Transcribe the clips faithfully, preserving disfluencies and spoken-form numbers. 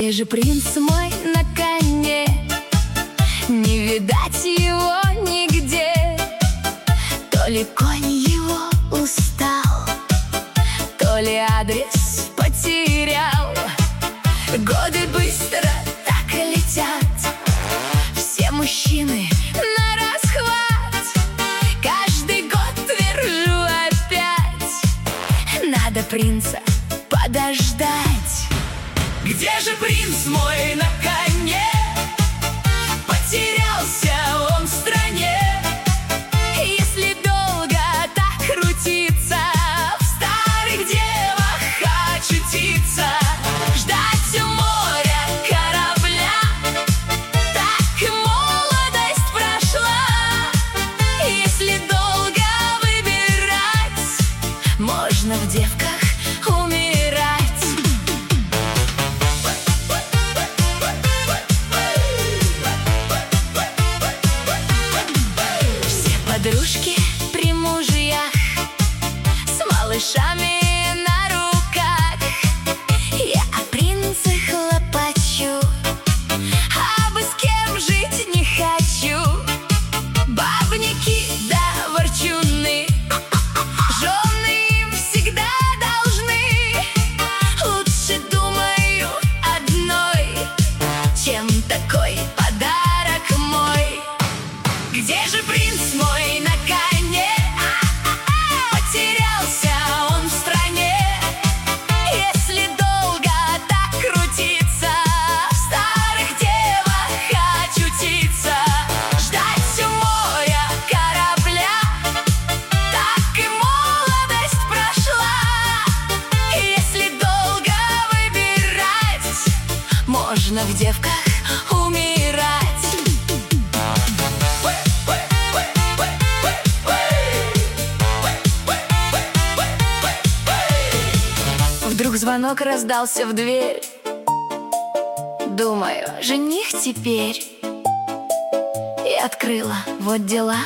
Где же принц мой на коне? Не видать его нигде. То ли конь его устал, то ли адрес потерял. Годы быстро так и летят, все мужчины на расхват. Каждый год твержу опять, надо принца подождать. Где же принц мой на коне? Потерялся он в стране. Если долго так крутиться, в старых девах очутиться, ждать у моря корабля, так молодость прошла. Если долго выбирать, можно в девках умирать. Подружки при мужьях с малышами на руках. Я о принце хлопочу, а бы с кем жить не хочу. Бабники да ворчуны, жены им всегда должны. Лучше, думаю, одной, чем такой подарок мой. Где же принц мой на коне? Потерялся он в стране. Если долго так крутиться, в старых девах очутиться, ждать у моря корабля, так и молодость прошла. Если долго выбирать, можно в девках умирать. Вдруг звонок раздался в дверь. Думаю, жених теперь. И открыла, вот дела.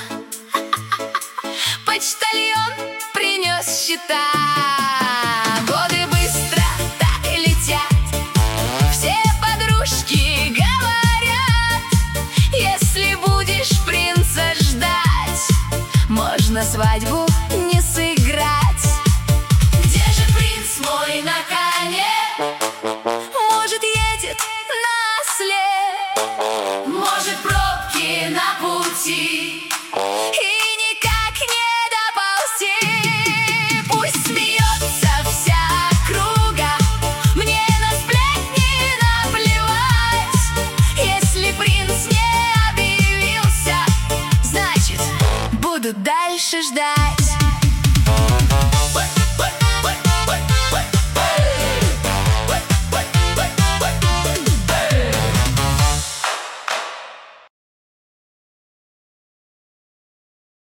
Почтальон принес счета. Годы быстро так и летят, все подружки говорят, если будешь принца ждать, можно свадьбу не сыграть. Мой на коне, может, едет на осле, может, пробки на пути, и никак не доползти. Пусть смеется вся округа, мне на сплетни наплевать. Если принц не объявился, значит, буду дальше ждать.